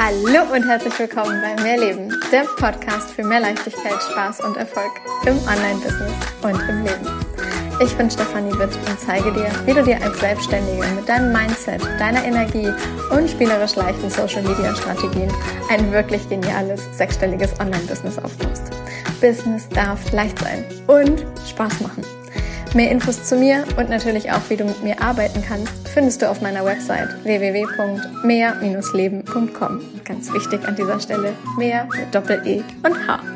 Hallo und herzlich willkommen bei Mehr Leben, der Podcast für mehr Leichtigkeit, Spaß und Erfolg im Online-Business und im Leben. Ich bin Stefanie Witt und zeige dir, wie du dir als Selbstständige mit deinem Mindset, deiner Energie und spielerisch leichten Social-Media-Strategien ein wirklich geniales, sechsstelliges Online-Business aufbaust. Business darf leicht sein und Spaß machen. Mehr Infos zu mir und natürlich auch, wie du mit mir arbeiten kannst, findest du auf meiner Website www.mehr-leben.com. Ganz wichtig an dieser Stelle, mehr mit Doppel-E und H.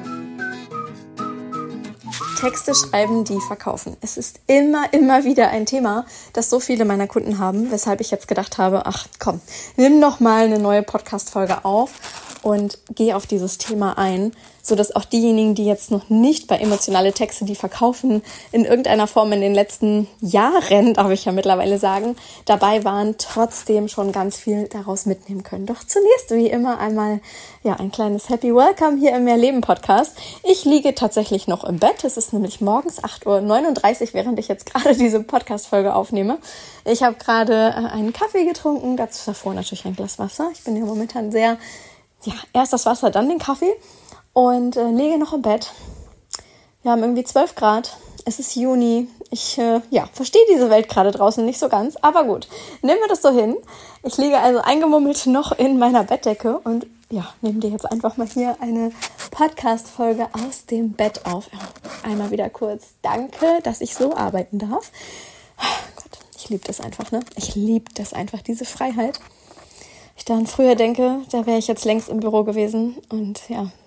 Texte schreiben, die verkaufen. Es ist immer wieder ein Thema, das so viele meiner Kunden haben, weshalb ich jetzt gedacht habe, ach komm, nimm noch mal eine neue Podcast-Folge auf und geh auf dieses Thema ein, sodass auch diejenigen, die jetzt noch nicht bei emotionale Texte, die verkaufen, in irgendeiner Form in den letzten Jahren, darf ich ja mittlerweile sagen, dabei waren, trotzdem schon ganz viel daraus mitnehmen können. Doch zunächst, wie immer, einmal ein kleines Happy Welcome hier im Mehr Leben Podcast. Ich liege tatsächlich noch im Bett. Es ist nämlich morgens 8:39 Uhr, während ich jetzt gerade diese Podcast-Folge aufnehme. Ich habe gerade einen Kaffee getrunken, davor natürlich ein Glas Wasser. Ich bin ja momentan sehr, erst das Wasser, dann den Kaffee. Und liege noch im Bett. Wir haben irgendwie 12 Grad. Es ist Juni. Ich verstehe diese Welt gerade draußen nicht so ganz. Aber gut, nehmen wir das so hin. Ich liege also eingemummelt noch in meiner Bettdecke und nehme dir jetzt einfach mal hier eine Podcast-Folge aus dem Bett auf. Einmal wieder kurz danke, dass ich so arbeiten darf. Gott, ich liebe das einfach, ne? Ich liebe das einfach, diese Freiheit. Ich daran früher denke, da wäre ich jetzt längst im Büro gewesen und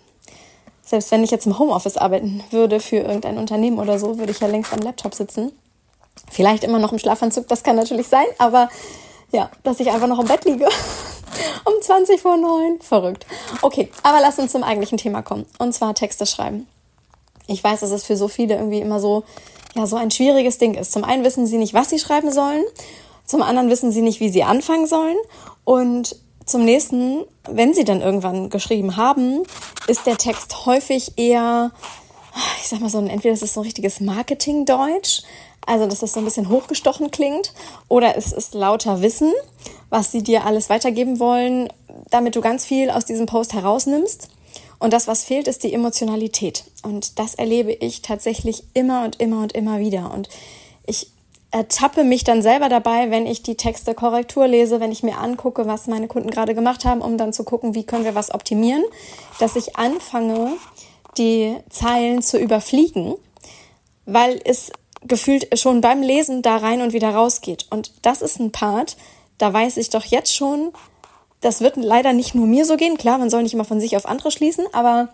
selbst wenn ich jetzt im Homeoffice arbeiten würde für irgendein Unternehmen oder so, würde ich ja längst am Laptop sitzen. Vielleicht immer noch im Schlafanzug, das kann natürlich sein, aber dass ich einfach noch im Bett liege um 8:20. Verrückt. Okay, aber lass uns zum eigentlichen Thema kommen, und zwar Texte schreiben. Ich weiß, dass es für so viele irgendwie immer so ein schwieriges Ding ist. Zum einen wissen sie nicht, was sie schreiben sollen, zum anderen wissen sie nicht, wie sie anfangen sollen und zum nächsten, wenn sie dann irgendwann geschrieben haben, ist der Text häufig eher, ich sag mal so, entweder ist es so ein richtiges Marketing-Deutsch, also dass das so ein bisschen hochgestochen klingt, oder es ist lauter Wissen, was sie dir alles weitergeben wollen, damit du ganz viel aus diesem Post herausnimmst. Und das, was fehlt, ist die Emotionalität. Und das erlebe ich tatsächlich immer wieder. Und ich ertappe mich dann selber dabei, wenn ich die Texte Korrektur lese, wenn ich mir angucke, was meine Kunden gerade gemacht haben, um dann zu gucken, wie können wir was optimieren, dass ich anfange, die Zeilen zu überfliegen, weil es gefühlt schon beim Lesen da rein und wieder rausgeht. Und das ist ein Part, da weiß ich doch jetzt schon, das wird leider nicht nur mir so gehen. Klar, man soll nicht immer von sich auf andere schließen, aber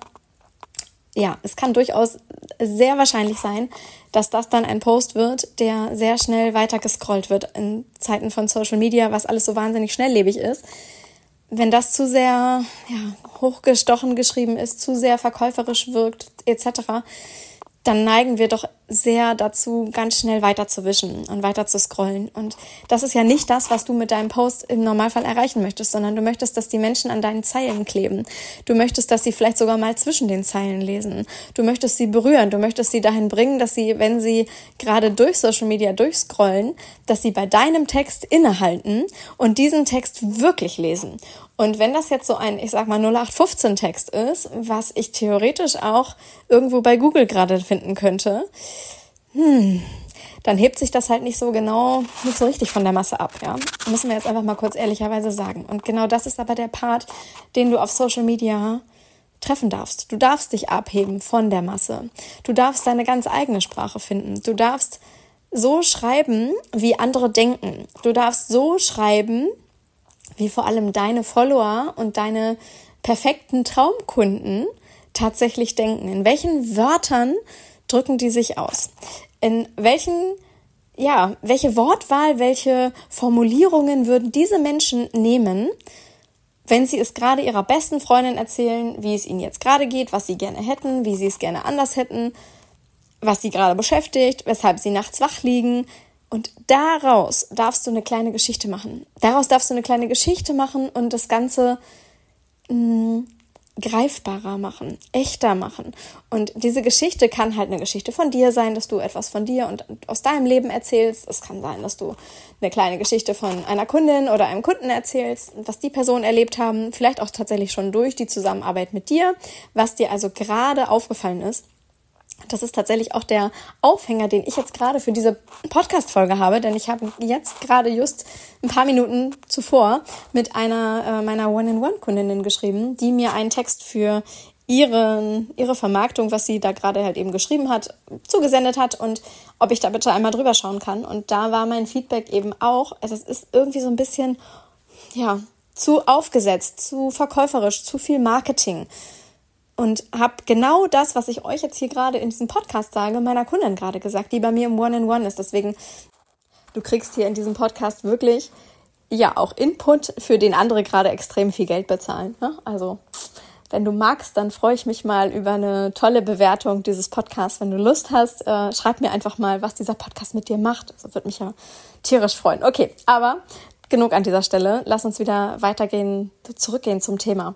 es kann durchaus sehr wahrscheinlich sein, dass das dann ein Post wird, der sehr schnell weiter gescrollt wird in Zeiten von Social Media, was alles so wahnsinnig schnelllebig ist. Wenn das zu sehr hochgestochen geschrieben ist, zu sehr verkäuferisch wirkt etc., dann neigen wir doch sehr dazu, ganz schnell weiter zu wischen und weiter zu scrollen. Und das ist ja nicht das, was du mit deinem Post im Normalfall erreichen möchtest, sondern du möchtest, dass die Menschen an deinen Zeilen kleben. Du möchtest, dass sie vielleicht sogar mal zwischen den Zeilen lesen. Du möchtest sie berühren. Du möchtest sie dahin bringen, dass sie, wenn sie gerade durch Social Media durchscrollen, dass sie bei deinem Text innehalten und diesen Text wirklich lesen. Und wenn das jetzt so ein, 0815-Text ist, was ich theoretisch auch irgendwo bei Google gerade finden könnte, dann hebt sich das halt nicht so richtig von der Masse ab, ja. Müssen wir jetzt einfach mal kurz ehrlicherweise sagen. Und genau das ist aber der Part, den du auf Social Media treffen darfst. Du darfst dich abheben von der Masse. Du darfst deine ganz eigene Sprache finden. Du darfst so schreiben, wie andere denken. Du darfst so schreiben, wie vor allem deine Follower und deine perfekten Traumkunden tatsächlich denken. In welchen Wörtern drücken die sich aus? In welche Wortwahl, welche Formulierungen würden diese Menschen nehmen, wenn sie es gerade ihrer besten Freundin erzählen, wie es ihnen jetzt gerade geht, was sie gerne hätten, wie sie es gerne anders hätten, was sie gerade beschäftigt, weshalb sie nachts wach liegen. Und daraus darfst du eine kleine Geschichte machen. Und das Ganze greifbarer machen, echter machen. Und diese Geschichte kann halt eine Geschichte von dir sein, dass du etwas von dir und aus deinem Leben erzählst. Es kann sein, dass du eine kleine Geschichte von einer Kundin oder einem Kunden erzählst, was die Personen erlebt haben, vielleicht auch tatsächlich schon durch die Zusammenarbeit mit dir, was dir also gerade aufgefallen ist. Das ist tatsächlich auch der Aufhänger, den ich jetzt gerade für diese Podcast-Folge habe, denn ich habe jetzt gerade just ein paar Minuten zuvor mit einer meiner One-in-One-Kundinnen geschrieben, die mir einen Text für ihre Vermarktung, was sie da gerade halt eben geschrieben hat, zugesendet hat und ob ich da bitte einmal drüber schauen kann. Und da war mein Feedback eben auch, also es ist irgendwie so ein bisschen, ja, zu aufgesetzt, zu verkäuferisch, zu viel Marketing. Und habe genau das, was ich euch jetzt hier gerade in diesem Podcast sage, meiner Kundin gerade gesagt, die bei mir im One-in-One ist. Deswegen, du kriegst hier in diesem Podcast wirklich, ja, auch Input, für den andere gerade extrem viel Geld bezahlen. Ne? Also, wenn du magst, dann freue ich mich mal über eine tolle Bewertung dieses Podcasts. Wenn du Lust hast, schreib mir einfach mal, was dieser Podcast mit dir macht. Das würde mich ja tierisch freuen. Okay, aber genug an dieser Stelle. Lass uns wieder zurückgehen zum Thema.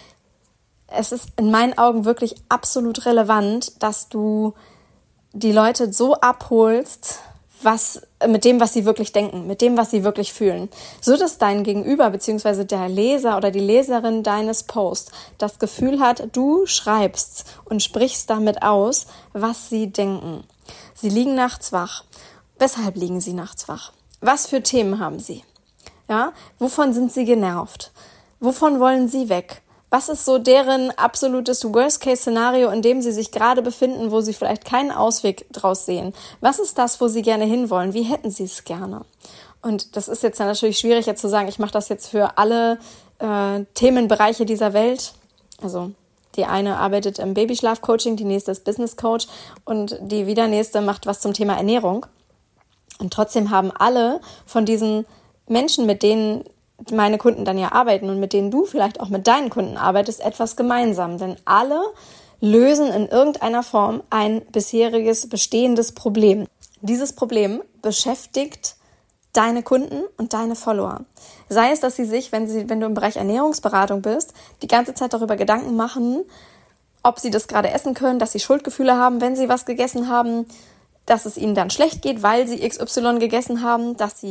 Es ist in meinen Augen wirklich absolut relevant, dass du die Leute so abholst, mit dem, was sie wirklich denken, mit dem, was sie wirklich fühlen. So dass dein Gegenüber bzw. der Leser oder die Leserin deines Posts das Gefühl hat, du schreibst und sprichst damit aus, was sie denken. Sie liegen nachts wach. Weshalb liegen sie nachts wach? Was für Themen haben sie? Ja? Wovon sind sie genervt? Wovon wollen sie weg? Was ist so deren absolutes Worst-Case-Szenario, in dem sie sich gerade befinden, wo sie vielleicht keinen Ausweg draus sehen? Was ist das, wo sie gerne hinwollen? Wie hätten sie es gerne? Und das ist jetzt natürlich schwierig, jetzt zu sagen, ich mache das jetzt für alle Themenbereiche dieser Welt. Also die eine arbeitet im Babyschlaf-Coaching, die nächste ist Business-Coach und die wieder nächste macht was zum Thema Ernährung. Und trotzdem haben alle von diesen Menschen, mit denen meine Kunden dann ja arbeiten und mit denen du vielleicht auch mit deinen Kunden arbeitest, etwas gemeinsam. Denn alle lösen in irgendeiner Form ein bisheriges, bestehendes Problem. Dieses Problem beschäftigt deine Kunden und deine Follower. Sei es, dass sie sich, wenn du im Bereich Ernährungsberatung bist, die ganze Zeit darüber Gedanken machen, ob sie das gerade essen können, dass sie Schuldgefühle haben, wenn sie was gegessen haben, dass es ihnen dann schlecht geht, weil sie XY gegessen haben, dass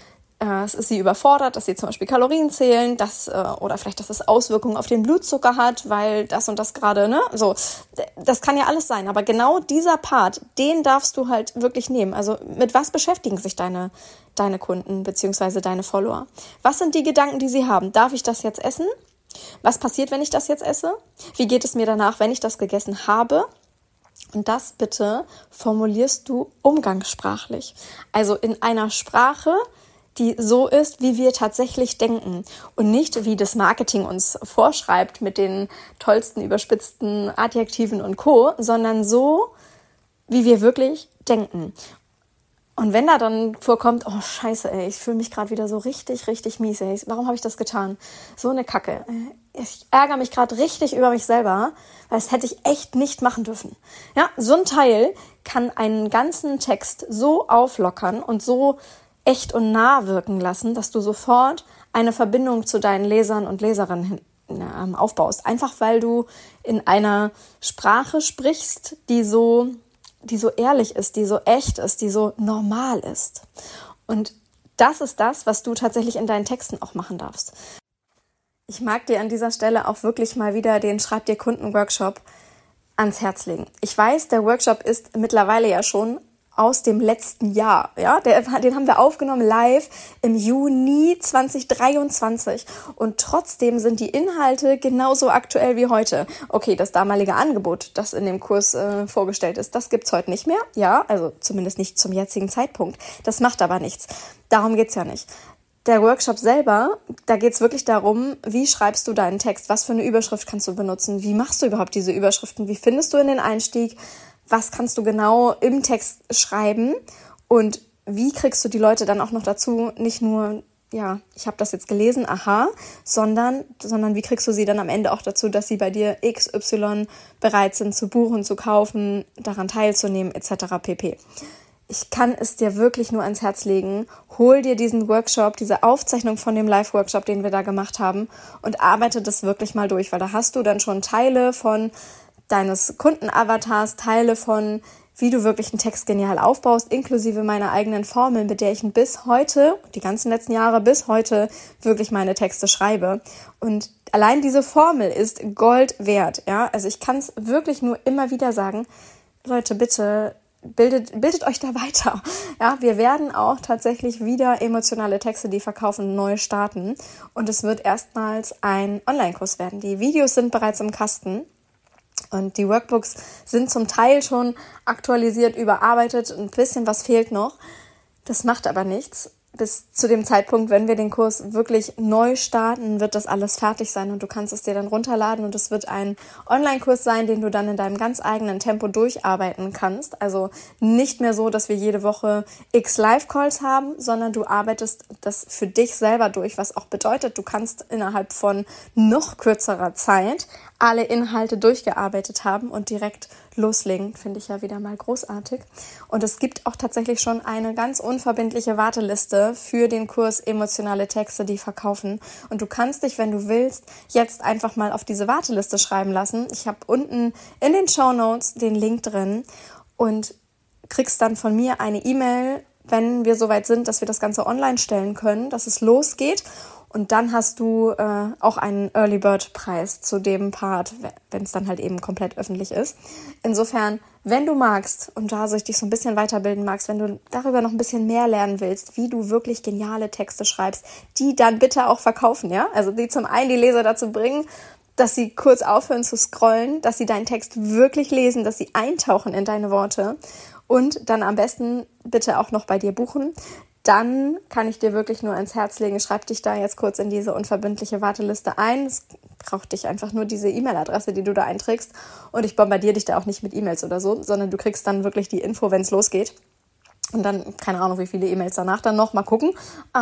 es ist sie überfordert, dass sie zum Beispiel Kalorien zählen, oder vielleicht, dass es Auswirkungen auf den Blutzucker hat, weil das und das gerade, ne, so, das kann ja alles sein, aber genau dieser Part, den darfst du halt wirklich nehmen. Also mit was beschäftigen sich deine Kunden bzw. deine Follower? Was sind die Gedanken, die sie haben? Darf ich das jetzt essen? Was passiert, wenn ich das jetzt esse? Wie geht es mir danach, wenn ich das gegessen habe? Und das bitte formulierst du umgangssprachlich. Also in einer Sprache, die so ist, wie wir tatsächlich denken und nicht, wie das Marketing uns vorschreibt mit den tollsten, überspitzten Adjektiven und Co., sondern so, wie wir wirklich denken. Und wenn da dann vorkommt, oh scheiße, ey, ich fühle mich gerade wieder so richtig, richtig mies, ey, warum habe ich das getan? So eine Kacke. Ich ärgere mich gerade richtig über mich selber, weil das hätte ich echt nicht machen dürfen. Ja, so ein Teil kann einen ganzen Text so auflockern und so echt und nah wirken lassen, dass du sofort eine Verbindung zu deinen Lesern und Leserinnen aufbaust. Einfach weil du in einer Sprache sprichst, die so ehrlich ist, die so echt ist, die so normal ist. Und das ist das, was du tatsächlich in deinen Texten auch machen darfst. Ich mag dir an dieser Stelle auch wirklich mal wieder den Schreib dir Kunden-Workshop ans Herz legen. Ich weiß, der Workshop ist mittlerweile ja schon aus dem letzten Jahr, ja, den haben wir aufgenommen live im Juni 2023 und trotzdem sind die Inhalte genauso aktuell wie heute. Okay, das damalige Angebot, das in dem Kurs vorgestellt ist, das gibt's heute nicht mehr, ja, also zumindest nicht zum jetzigen Zeitpunkt. Das macht aber nichts. Darum geht's ja nicht. Der Workshop selber, da geht's wirklich darum, wie schreibst du deinen Text, was für eine Überschrift kannst du benutzen, wie machst du überhaupt diese Überschriften, wie findest du in den Einstieg, was kannst du genau im Text schreiben und wie kriegst du die Leute dann auch noch dazu, nicht nur, ja, ich habe das jetzt gelesen, aha, sondern wie kriegst du sie dann am Ende auch dazu, dass sie bei dir XY bereit sind zu buchen, zu kaufen, daran teilzunehmen etc. pp. ich kann es dir wirklich nur ans Herz legen. Hol dir diesen Workshop, diese Aufzeichnung von dem Live-Workshop, den wir da gemacht haben und arbeite das wirklich mal durch, weil da hast du dann schon Teile von deines Kundenavatars, Teile von, wie du wirklich einen Text genial aufbaust, inklusive meiner eigenen Formel, mit der ich bis heute, die ganzen letzten Jahre bis heute, wirklich meine Texte schreibe. Und allein diese Formel ist Gold wert. Ja? Also ich kann es wirklich nur immer wieder sagen, Leute, bitte bildet euch da weiter. Ja, wir werden auch tatsächlich wieder emotionale Texte, die verkaufen, neu starten. Und es wird erstmals ein Online-Kurs werden. Die Videos sind bereits im Kasten. Und die Workbooks sind zum Teil schon aktualisiert, überarbeitet. Ein bisschen was fehlt noch. Das macht aber nichts. Bis zu dem Zeitpunkt, wenn wir den Kurs wirklich neu starten, wird das alles fertig sein und du kannst es dir dann runterladen und es wird ein Online-Kurs sein, den du dann in deinem ganz eigenen Tempo durcharbeiten kannst. Also nicht mehr so, dass wir jede Woche x Live-Calls haben, sondern du arbeitest das für dich selber durch, was auch bedeutet, du kannst innerhalb von noch kürzerer Zeit alle Inhalte durchgearbeitet haben und direkt loslegen, finde ich ja wieder mal großartig. Und es gibt auch tatsächlich schon eine ganz unverbindliche Warteliste für den Kurs Emotionale Texte, die verkaufen. Und du kannst dich, wenn du willst, jetzt einfach mal auf diese Warteliste schreiben lassen. Ich habe unten in den Shownotes den Link drin und kriegst dann von mir eine E-Mail, wenn wir soweit sind, dass wir das Ganze online stellen können, dass es losgeht. Und dann hast du auch einen Early Bird Preis zu dem Part, wenn es dann halt eben komplett öffentlich ist. Insofern, wenn du magst und da dich so ein bisschen weiterbilden magst, wenn du darüber noch ein bisschen mehr lernen willst, wie du wirklich geniale Texte schreibst, die dann bitte auch verkaufen, ja? Also die zum einen die Leser dazu bringen, dass sie kurz aufhören zu scrollen, dass sie deinen Text wirklich lesen, dass sie eintauchen in deine Worte und dann am besten bitte auch noch bei dir buchen. Dann kann ich dir wirklich nur ans Herz legen, schreib dich da jetzt kurz in diese unverbindliche Warteliste ein. Es braucht dich einfach nur diese E-Mail-Adresse, die du da einträgst. Und ich bombardiere dich da auch nicht mit E-Mails oder so, sondern du kriegst dann wirklich die Info, wenn es losgeht. Und dann, keine Ahnung, wie viele E-Mails danach dann noch, mal gucken.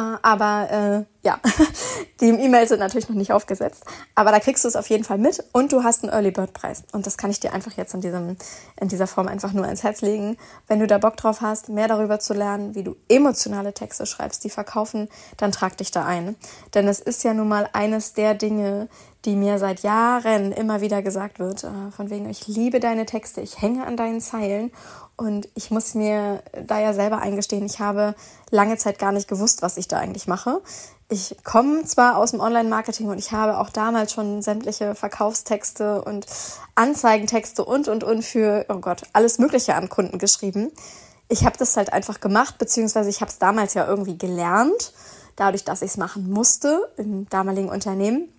Aber die E-Mails sind natürlich noch nicht aufgesetzt. Aber da kriegst du es auf jeden Fall mit und du hast einen Early Bird Preis. Und das kann ich dir einfach jetzt in dieser Form einfach nur ans Herz legen. Wenn du da Bock drauf hast, mehr darüber zu lernen, wie du emotionale Texte schreibst, die verkaufen, dann trag dich da ein. Denn es ist ja nun mal eines der Dinge, die mir seit Jahren immer wieder gesagt wird, von wegen, ich liebe deine Texte, ich hänge an deinen Zeilen und ich muss mir da ja selber eingestehen, ich habe lange Zeit gar nicht gewusst, was ich da eigentlich mache. Ich komme zwar aus dem Online-Marketing und ich habe auch damals schon sämtliche Verkaufstexte und Anzeigentexte und für, oh Gott, alles Mögliche an Kunden geschrieben. Ich habe das halt einfach gemacht, beziehungsweise ich habe es damals ja irgendwie gelernt, dadurch, dass ich es machen musste im damaligen Unternehmen.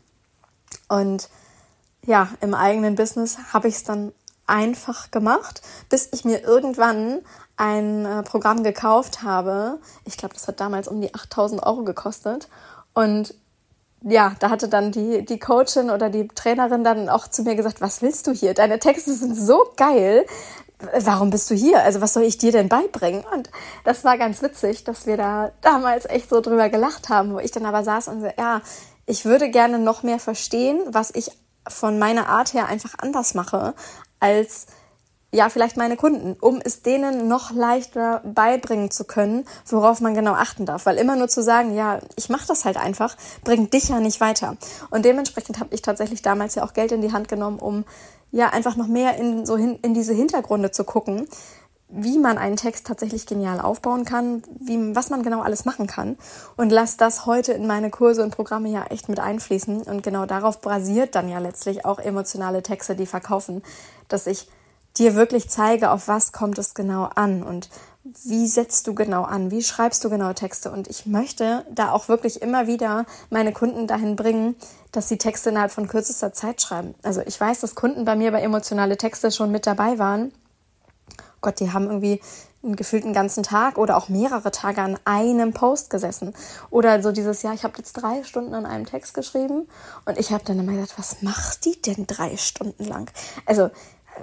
Und ja, im eigenen Business habe ich es dann einfach gemacht, bis ich mir irgendwann ein Programm gekauft habe. Ich glaube, das hat damals um die 8.000 € gekostet. Und ja, da hatte dann die Coachin oder die Trainerin dann auch zu mir gesagt, was willst du hier? Deine Texte sind so geil. Warum bist du hier? Also was soll ich dir denn beibringen? Und das war ganz witzig, dass wir da damals echt so drüber gelacht haben, wo ich dann aber saß und so, ja, ich würde gerne noch mehr verstehen, was ich von meiner Art her einfach anders mache, als ja vielleicht meine Kunden, um es denen noch leichter beibringen zu können, worauf man genau achten darf. Weil immer nur zu sagen, ja, ich mache das halt einfach, bringt dich ja nicht weiter. Und dementsprechend habe ich tatsächlich damals ja auch Geld in die Hand genommen, um ja einfach noch mehr in diese Hintergründe zu gucken, wie man einen Text tatsächlich genial aufbauen kann, was man genau alles machen kann. Und lass das heute in meine Kurse und Programme ja echt mit einfließen. Und genau darauf basiert dann ja letztlich auch emotionale Texte, die verkaufen, dass ich dir wirklich zeige, auf was kommt es genau an und wie setzt du genau an, wie schreibst du genau Texte. Und ich möchte da auch wirklich immer wieder meine Kunden dahin bringen, dass sie Texte innerhalb von kürzester Zeit schreiben. Also ich weiß, dass Kunden bei mir bei emotionale Texte schon mit dabei waren. Gott, die haben irgendwie gefühlt einen ganzen Tag oder auch mehrere Tage an einem Post gesessen. Oder so dieses Jahr, ich habe jetzt 3 Stunden an einem Text geschrieben und ich habe dann immer gedacht, was macht die denn 3 Stunden lang? Also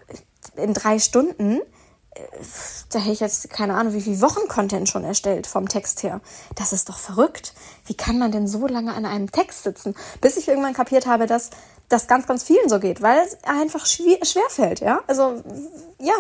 in 3 Stunden, da hätte ich jetzt keine Ahnung, wie viel Wochen-Content schon erstellt vom Text her. Das ist doch verrückt. Wie kann man denn so lange an einem Text sitzen? Bis ich irgendwann kapiert habe, dass das ganz, ganz vielen so geht, weil es einfach schwerfällt, ja. Also, ja,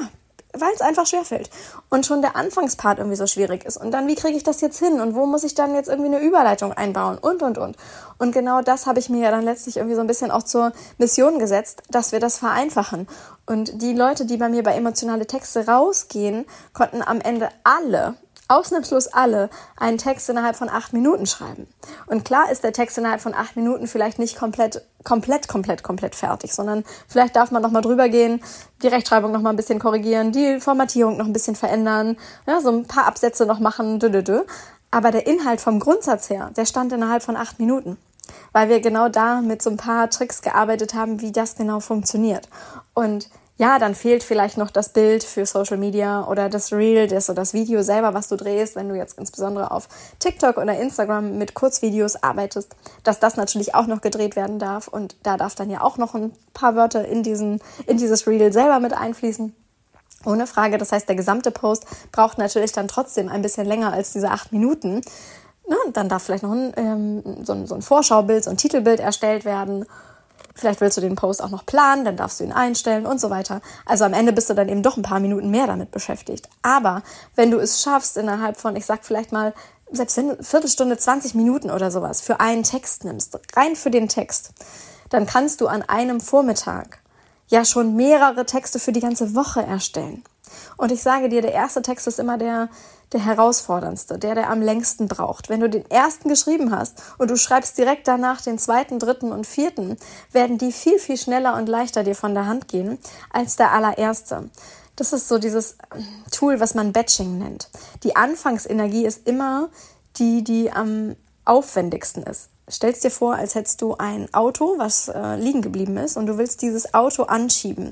weil es einfach schwerfällt. Und schon der Anfangspart irgendwie so schwierig ist. Und dann, wie kriege ich das jetzt hin? Und wo muss ich dann jetzt irgendwie eine Überleitung einbauen? Und. Und genau das habe ich mir ja dann letztlich irgendwie so ein bisschen auch zur Mission gesetzt, dass wir das vereinfachen. Und die Leute, die bei mir bei emotionale Texte rausgehen, konnten am Ende ausnahmslos alle, einen Text innerhalb von 8 Minuten schreiben. Und klar ist der Text innerhalb von 8 Minuten vielleicht nicht komplett fertig, sondern vielleicht darf man nochmal drüber gehen, die Rechtschreibung nochmal ein bisschen korrigieren, die Formatierung noch ein bisschen verändern, ja, so ein paar Absätze noch machen, Aber der Inhalt vom Grundsatz her, der stand innerhalb von 8 Minuten. Weil wir genau da mit so ein paar Tricks gearbeitet haben, wie das genau funktioniert. Und ja, dann fehlt vielleicht noch das Bild für Social Media oder das Reel, das Video selber, was du drehst, wenn du jetzt insbesondere auf TikTok oder Instagram mit Kurzvideos arbeitest, dass das natürlich auch noch gedreht werden darf. Und da darf dann ja auch noch ein paar Wörter in dieses Reel selber mit einfließen. Ohne Frage. Das heißt, der gesamte Post braucht natürlich dann trotzdem ein bisschen länger als diese 8 Minuten. Na, dann darf vielleicht noch so ein Vorschaubild, so ein Titelbild erstellt werden. Vielleicht willst du den Post auch noch planen, dann darfst du ihn einstellen und so weiter. Also am Ende bist du dann eben doch ein paar Minuten mehr damit beschäftigt. Aber wenn du es schaffst, innerhalb von, ich sag vielleicht mal, selbst wenn du eine Viertelstunde, 20 Minuten oder sowas für einen Text nimmst, rein für den Text, dann kannst du an einem Vormittag ja schon mehrere Texte für die ganze Woche erstellen. Und ich sage dir, der erste Text ist immer der herausforderndste, der am längsten braucht. Wenn du den ersten geschrieben hast und du schreibst direkt danach den zweiten, dritten und vierten, werden die viel, viel schneller und leichter dir von der Hand gehen als der allererste. Das ist so dieses Tool, was man Batching nennt. Die Anfangsenergie ist immer die am aufwendigsten ist. Stellst dir vor, als hättest du ein Auto, was liegen geblieben ist und du willst dieses Auto anschieben.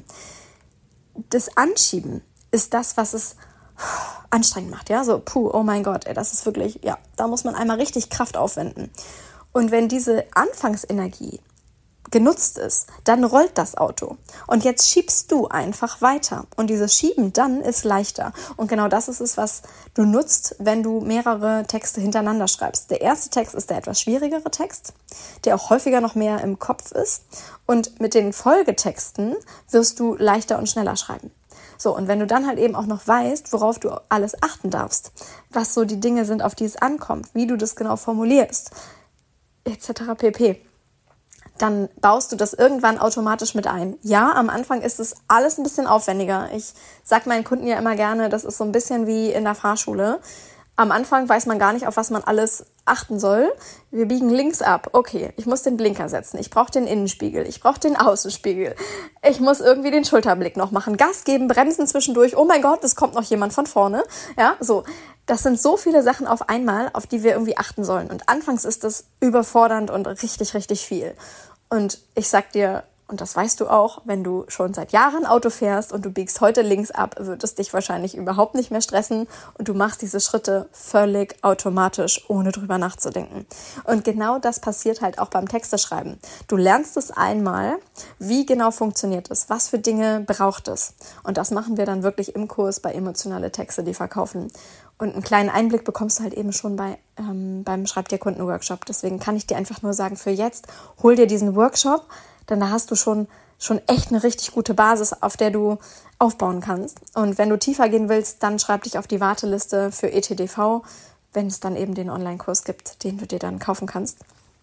Das Anschieben ist das, was es anstrengend macht, ja, so, oh mein Gott, das ist wirklich, ja, da muss man einmal richtig Kraft aufwenden. Und wenn diese Anfangsenergie genutzt ist, dann rollt das Auto. Und jetzt schiebst du einfach weiter. Und dieses Schieben dann ist leichter. Und genau das ist es, was du nutzt, wenn du mehrere Texte hintereinander schreibst. Der erste Text ist der etwas schwierigere Text, der auch häufiger noch mehr im Kopf ist. Und mit den Folgetexten wirst du leichter und schneller schreiben. So, und wenn du dann halt eben auch noch weißt, worauf du alles achten darfst, was so die Dinge sind, auf die es ankommt, wie du das genau formulierst, etc. pp., dann baust du das irgendwann automatisch mit ein. Ja, am Anfang ist es alles ein bisschen aufwendiger. Ich sage meinen Kunden ja immer gerne, das ist so ein bisschen wie in der Fahrschule. Am Anfang weiß man gar nicht, auf was man alles achten soll. Wir biegen links ab. Okay, ich muss den Blinker setzen. Ich brauche den Innenspiegel. Ich brauche den Außenspiegel. Ich muss irgendwie den Schulterblick noch machen. Gas geben, bremsen zwischendurch. Oh mein Gott, es kommt noch jemand von vorne. Ja, so. Das sind so viele Sachen auf einmal, auf die wir irgendwie achten sollen. Und anfangs ist das überfordernd und richtig, richtig viel. Und ich sag dir, und das weißt du auch, wenn du schon seit Jahren Auto fährst und du biegst heute links ab, wird es dich wahrscheinlich überhaupt nicht mehr stressen und du machst diese Schritte völlig automatisch, ohne drüber nachzudenken. Und genau das passiert halt auch beim Texteschreiben. Du lernst es einmal, wie genau funktioniert es, was für Dinge braucht es. Und das machen wir dann wirklich im Kurs bei emotionale Texte, die verkaufen. Und einen kleinen Einblick bekommst du halt eben schon beim Schreib dir Kunden-Workshop. Deswegen kann ich dir einfach nur sagen, für jetzt, hol dir diesen Workshop, denn da hast du schon echt eine richtig gute Basis, auf der du aufbauen kannst. Und wenn du tiefer gehen willst, dann schreib dich auf die Warteliste für ETDV, wenn es dann eben den Online-Kurs gibt, den du dir dann kaufen kannst.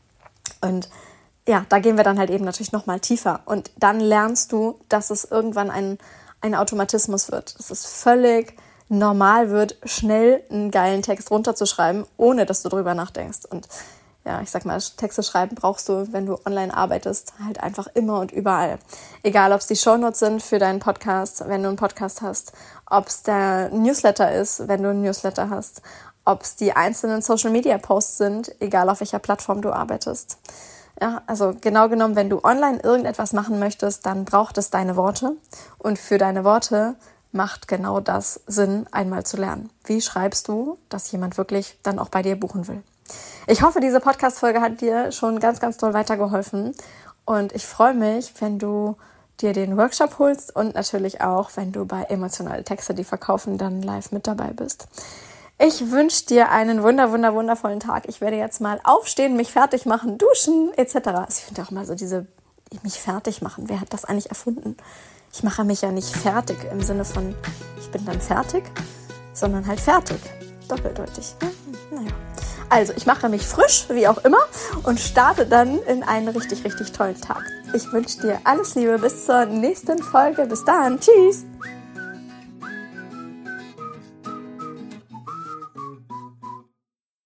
Und ja, da gehen wir dann halt eben natürlich nochmal tiefer. Und dann lernst du, dass es irgendwann ein Automatismus wird. Dass es völlig normal wird, schnell einen geilen Text runterzuschreiben, ohne dass du drüber nachdenkst. Und ja, ich sag mal, Texte schreiben brauchst du, wenn du online arbeitest, halt einfach immer und überall. Egal, ob es die Shownotes sind für deinen Podcast, wenn du einen Podcast hast, ob es der Newsletter ist, wenn du einen Newsletter hast, ob es die einzelnen Social-Media-Posts sind, egal auf welcher Plattform du arbeitest. Ja, also genau genommen, wenn du online irgendetwas machen möchtest, dann braucht es deine Worte. Und für deine Worte macht genau das Sinn, einmal zu lernen. Wie schreibst du, dass jemand wirklich dann auch bei dir buchen will? Ich hoffe, diese Podcast-Folge hat dir schon ganz, ganz toll weitergeholfen und ich freue mich, wenn du dir den Workshop holst und natürlich auch, wenn du bei emotionale Texte, die verkaufen, dann live mit dabei bist. Ich wünsche dir einen wundervollen Tag. Ich werde jetzt mal aufstehen, mich fertig machen, duschen etc. Ich finde auch mal so mich fertig machen. Wer hat das eigentlich erfunden? Ich mache mich ja nicht fertig im Sinne von, ich bin dann fertig, sondern halt fertig. Doppeldeutig. Naja. Also, ich mache mich frisch, wie auch immer, und starte dann in einen richtig, richtig tollen Tag. Ich wünsche dir alles Liebe bis zur nächsten Folge. Bis dann. Tschüss.